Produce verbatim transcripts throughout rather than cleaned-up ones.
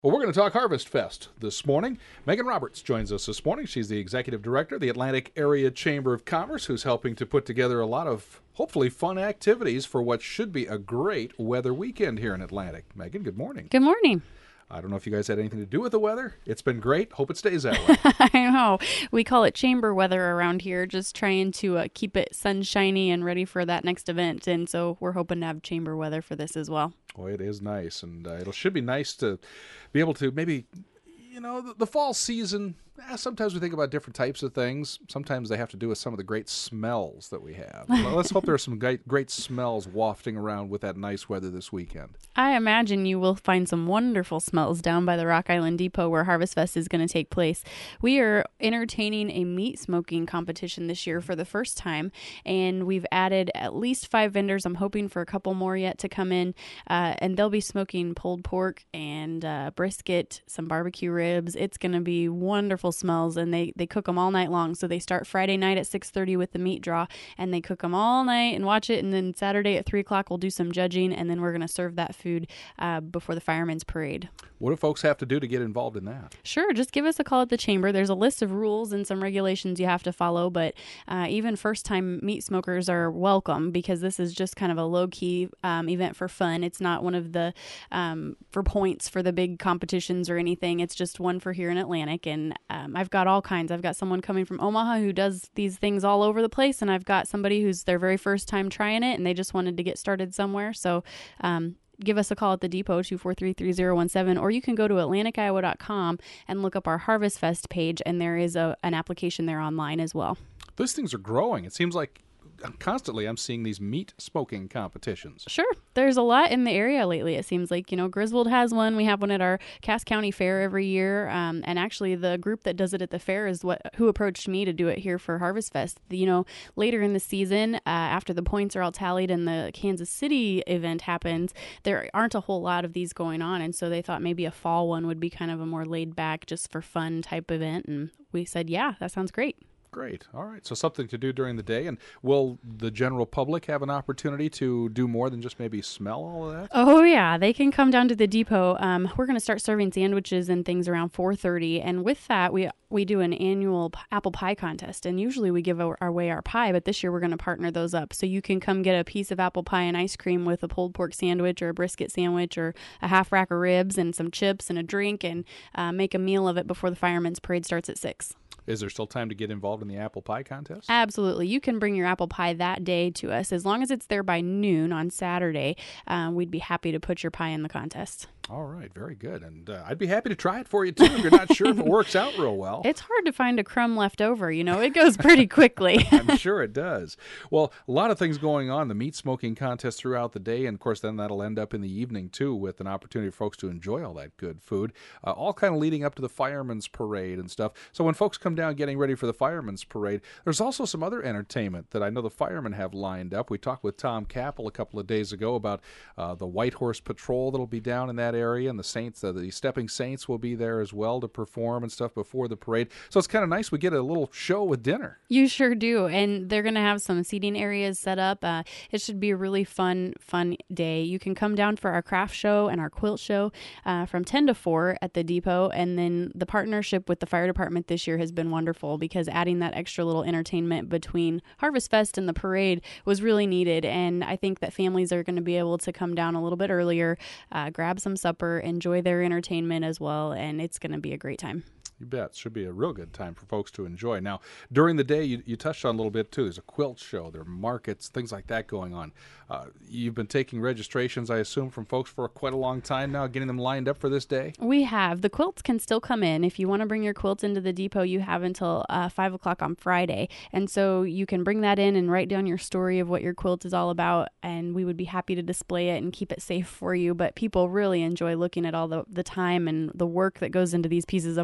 Well, we're going to talk Harvest Fest this morning. Megan Roberts joins us this morning. She's the executive director of the Atlantic Area Chamber of Commerce, who's helping to put together a lot of, hopefully, fun activities for what should be a great weather weekend here in Atlantic. Megan, good morning. Good morning. I don't know if you guys had anything to do with the weather. It's been great. Hope it stays that way. I know. We call it chamber weather around here, just trying to uh, keep it sunshiny and ready for that next event. And so we're hoping to have chamber weather for this as well. Boy, it is nice. And uh, it should be nice to be able to maybe, you know, the, the fall season, eh, sometimes we think about different types of things. Sometimes they have to do with some of the great smells that we have. Well, let's hope there are some great, great smells wafting around with that nice weather this weekend. I imagine you will find some wonderful smells down by the Rock Island Depot where Harvest Fest is going to take place. We are entertaining a meat smoking competition this year for the first time, and we've added at least five vendors. I'm hoping for a couple more yet to come in, uh, and they'll be smoking pulled pork and uh, brisket, some barbecue ribs. It's going to be wonderful smells, and they, they cook them all night long. So they start Friday night at six thirty with the meat draw, and they cook them all night and watch it, and then Saturday at three o'clock we'll do some judging, and then we're going to serve that food uh, before the Fireman's Parade. What do folks have to do to get involved in that? Sure, just give us a call at the chamber. There's a list of rules and some regulations you have to follow, but uh, even first-time meat smokers are welcome because this is just kind of a low-key um, event for fun. It's not one of the um, for points for the big competitions or anything. It's just one for here in Atlantic, and um, I've got all kinds. I've got someone coming from Omaha who does these things all over the place, and I've got somebody who's their very first time trying it, and they just wanted to get started somewhere. So um, give us a call at the depot, two four three, three zero one seven, or you can go to atlantic iowa dot com and look up our Harvest Fest page, and there is a, an application there online as well. Those things are growing. It seems like constantly I'm seeing these meat smoking competitions. Sure. There's a lot in the area lately. It seems like, you know, Griswold has one. We have one at our Cass County Fair every year. Um, and actually the group that does it at the fair is what who approached me to do it here for Harvest Fest. You know, later in the season, uh, after the points are all tallied and the Kansas City event happens, there aren't a whole lot of these going on. And so they thought maybe a fall one would be kind of a more laid back, just for fun type event. And we said, yeah, that sounds great. Great. All right. So something to do during the day. And will the general public have an opportunity to do more than just maybe smell all of that? Oh, yeah. They can come down to the depot. Um, we're going to start serving sandwiches and things around four thirty. And with that, we we do an annual p- apple pie contest. And usually we give our, our way our pie, but this year we're going to partner those up. So you can come get a piece of apple pie and ice cream with a pulled pork sandwich or a brisket sandwich or a half rack of ribs and some chips and a drink and uh, make a meal of it before the Fireman's Parade starts at six. Is there still time to get involved in the apple pie contest? Absolutely. You can bring your apple pie that day to us. As long as it's there by noon on Saturday, um, we'd be happy to put your pie in the contest. All right. Very good. And uh, I'd be happy to try it for you, too, if you're not sure if it works out real well. It's hard to find a crumb left over. You know, it goes pretty quickly. I'm sure it does. Well, a lot of things going on, the meat smoking contest throughout the day, and, of course, then that'll end up in the evening, too, with an opportunity for folks to enjoy all that good food, uh, all kind of leading up to the Fireman's Parade and stuff. So when folks come down getting ready for the Fireman's Parade, there's also some other entertainment that I know the firemen have lined up. We talked with Tom Capel a couple of days ago about uh, the White Horse Patrol that'll be down in that area, and the Saints, uh, the Stepping Saints will be there as well to perform and stuff before the parade. So it's kind of nice. We get a little show with dinner. You sure do. And they're going to have some seating areas set up. Uh, it should be a really fun, fun day. You can come down for our craft show and our quilt show uh, from ten to four at the depot. And then the partnership with the fire department this year has been wonderful because adding that extra little entertainment between Harvest Fest and the parade was really needed. And I think that families are going to be able to come down a little bit earlier, uh, grab some supper, enjoy their entertainment as well. And it's going to be a great time. You bet. Should be a real good time for folks to enjoy. Now, during the day, you, you touched on a little bit, too. There's a quilt show. There are markets, things like that going on. Uh, you've been taking registrations, I assume, from folks for quite a long time now, getting them lined up for this day? We have. The quilts can still come in. If you want to bring your quilt into the depot, you have until uh, five o'clock on Friday. And so you can bring that in and write down your story of what your quilt is all about, and we would be happy to display it and keep it safe for you. But people really enjoy looking at all the, the time and the work that goes into these pieces of art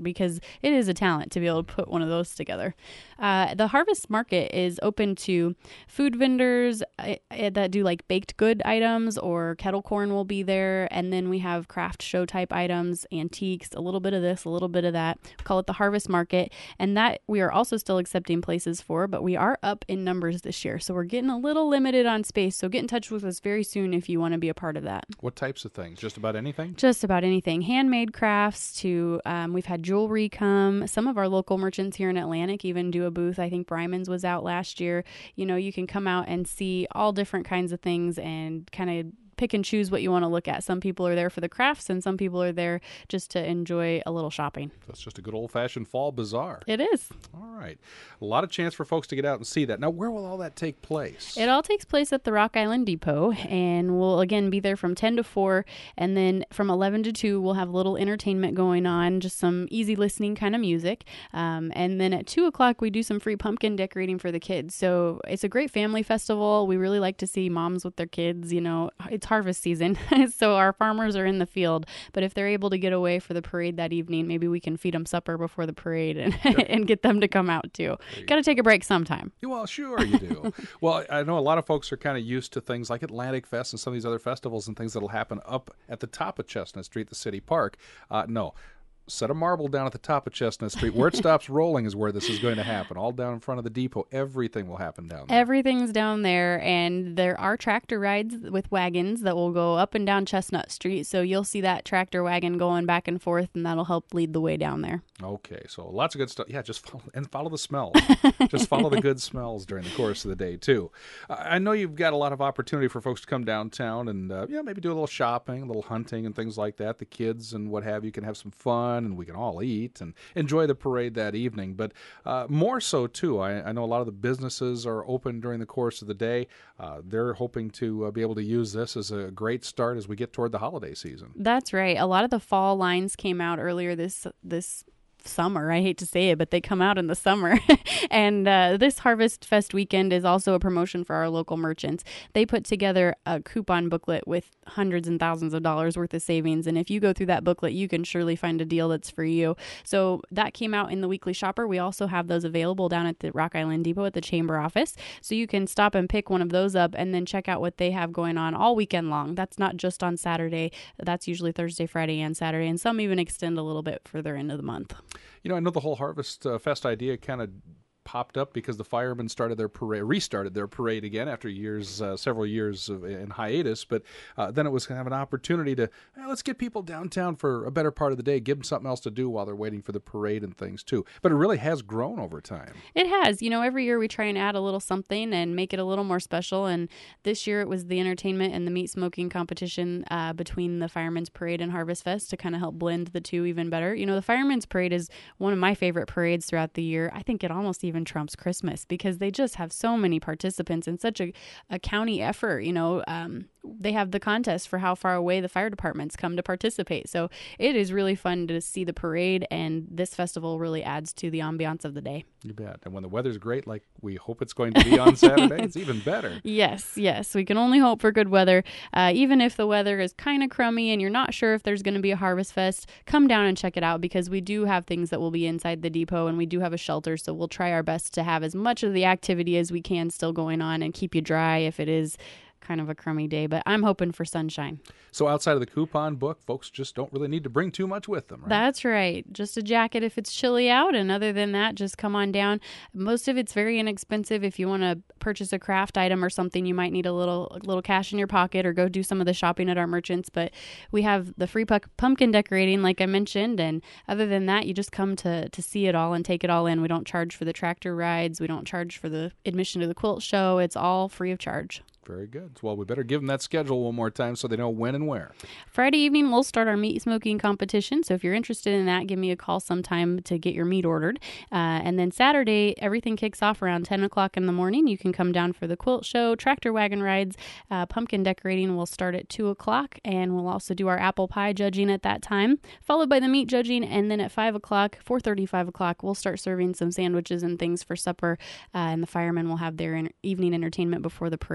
because it is a talent to be able to put one of those together. Uh, the Harvest Market is open to food vendors uh, that do like baked good items, or kettle corn will be there. And then we have craft show type items, antiques, a little bit of this, a little bit of that. We call it the Harvest Market. And that we are also still accepting places for, but we are up in numbers this year. So we're getting a little limited on space. So get in touch with us very soon if you want to be a part of that. What types of things? Just about anything? Just about anything. Handmade crafts to, um, we've had jewelry come. Some of our local merchants here in Atlantic even do a booth. I think Bryman's was out last year. You know, you can come out and see all different kinds of things and kind of pick and choose what you want to look at. Some people are there for the crafts, and some people are there just to enjoy a little shopping. That's just a good old-fashioned fall bazaar. It is. All right. A lot of chance for folks to get out and see that. Now, where will all that take place? It all takes place at the Rock Island Depot, and we'll, again, be there from ten to four, and then from eleven to two, we'll have a little entertainment going on, just some easy listening kind of music. Um, and then at two o'clock, we do some free pumpkin decorating for the kids. So it's a great family festival. We really like to see moms with their kids. You know, it's harvest season, so our farmers are in the field, but if they're able to get away for the parade that evening, maybe we can feed them supper before the parade and, yep. and get them to come out too. Got to take a break sometime. Well, sure you do. Well, I know a lot of folks are kind of used to things like Atlantic Fest and some of these other festivals and things that'll happen up at the top of Chestnut Street, the city park. Uh, no. Set a marble down at the top of Chestnut Street. Where it stops rolling is where this is going to happen. All down in front of the depot. Everything will happen down there. Everything's down there, and there are tractor rides with wagons that will go up and down Chestnut Street. So you'll see that tractor wagon going back and forth, and that'll help lead the way down there. Okay, so lots of good stuff. Yeah, just follow, and follow the smells. Just follow the good smells during the course of the day, too. Uh, I know you've got a lot of opportunity for folks to come downtown and uh, yeah, maybe do a little shopping, a little hunting and things like that. The kids and what have you can have some fun, and we can all eat and enjoy the parade that evening. But uh, more so, too, I, I know a lot of the businesses are open during the course of the day. Uh, they're hoping to uh, be able to use this as a great start as we get toward the holiday season. That's right. A lot of the fall lines came out earlier this this summer. I hate to say it, but they come out in the summer. And uh, this Harvest Fest weekend is also a promotion for our local merchants. They put together a coupon booklet with hundreds and thousands of dollars worth of savings. And if you go through that booklet, you can surely find a deal that's for you. So that came out in the Weekly Shopper. We also have those available down at the Rock Island Depot at the Chamber office. So you can stop and pick one of those up and then check out what they have going on all weekend long. That's not just on Saturday. That's usually Thursday, Friday, and Saturday. And some even extend a little bit further into the month. You know, I know the whole Harvest uh, Fest idea kind of popped up because the firemen started their parade, restarted their parade again after years, uh, several years of, in hiatus. But uh, then it was kind of an opportunity to eh, let's get people downtown for a better part of the day, give them something else to do while they're waiting for the parade and things too. But it really has grown over time. It has. You know, every year we try and add a little something and make it a little more special. And this year it was the entertainment and the meat smoking competition uh, between the Firemen's Parade and Harvest Fest to kind of help blend the two even better. You know, the Firemen's Parade is one of my favorite parades throughout the year. I think it almost even trumps Christmas because they just have so many participants and such a, a county effort. You know, um, they have the contest for how far away the fire departments come to participate. So it is really fun to see the parade, and this festival really adds to the ambiance of the day. You bet. And when the weather's great, like we hope it's going to be on Saturday, it's even better. Yes, yes. We can only hope for good weather. Uh, even if the weather is kind of crummy and you're not sure if there's going to be a Harvest Fest, come down and check it out because we do have things that will be inside the depot, and we do have a shelter. So we'll try our best to have as much of the activity as we can still going on and keep you dry if it is kind of a crummy day, but I'm hoping for sunshine. So outside of the coupon book, folks just don't really need to bring too much with them, right? That's right. Just a jacket if it's chilly out, and other than that, just come on down. Most of it's very inexpensive. If you want to purchase a craft item or something, you might need a little a little cash in your pocket or go do some of the shopping at our merchants, but we have the free pu- pumpkin decorating, like I mentioned, and other than that, you just come to, to see it all and take it all in. We don't charge for the tractor rides. We don't charge for the admission to the quilt show. It's all free of charge. Very good. Well, we better give them that schedule one more time so they know when and where. Friday evening, we'll start our meat smoking competition. So if you're interested in that, give me a call sometime to get your meat ordered. Uh, and then Saturday, everything kicks off around ten o'clock in the morning. You can come down for the quilt show, tractor wagon rides, uh, pumpkin decorating will start at two o'clock. And we'll also do our apple pie judging at that time, followed by the meat judging. And then at five o'clock, four thirty, five o'clock, we'll start serving some sandwiches and things for supper. Uh, and the firemen will have their in- evening entertainment before the parade at six.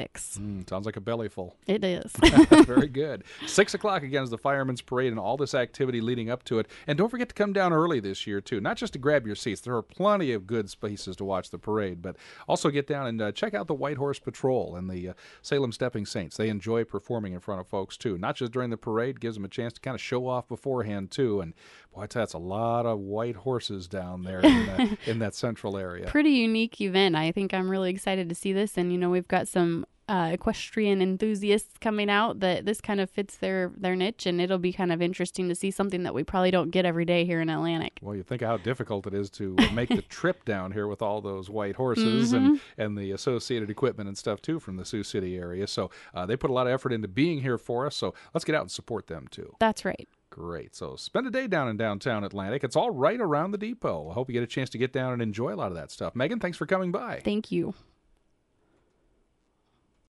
six. Mm, sounds like a belly full. It is. Very good. Six o'clock again is the Fireman's Parade and all this activity leading up to it. And don't forget to come down early this year, too. Not just to grab your seats. There are plenty of good spaces to watch the parade, but also get down and uh, check out the White Horse Patrol and the uh, Salem Stepping Saints. They enjoy performing in front of folks, too. Not just during the parade, gives them a chance to kind of show off beforehand, too. And boy, that's a lot of white horses down there in that, in that central area. Pretty unique event. I think I'm really excited to see this. And, you know, we've got some uh, equestrian enthusiasts coming out that this kind of fits their, their niche, and it'll be kind of interesting to see something that we probably don't get every day here in Atlantic. Well, you think how difficult it is to make the trip down here with all those white horses Mm-hmm. and, and the associated equipment and stuff, too, from the Sioux City area. So uh, they put a lot of effort into being here for us, so let's get out and support them, too. That's right. Great. So spend a day down in downtown Atlantic. It's all right around the depot. I hope you get a chance to get down and enjoy a lot of that stuff. Megan, thanks for coming by. Thank you.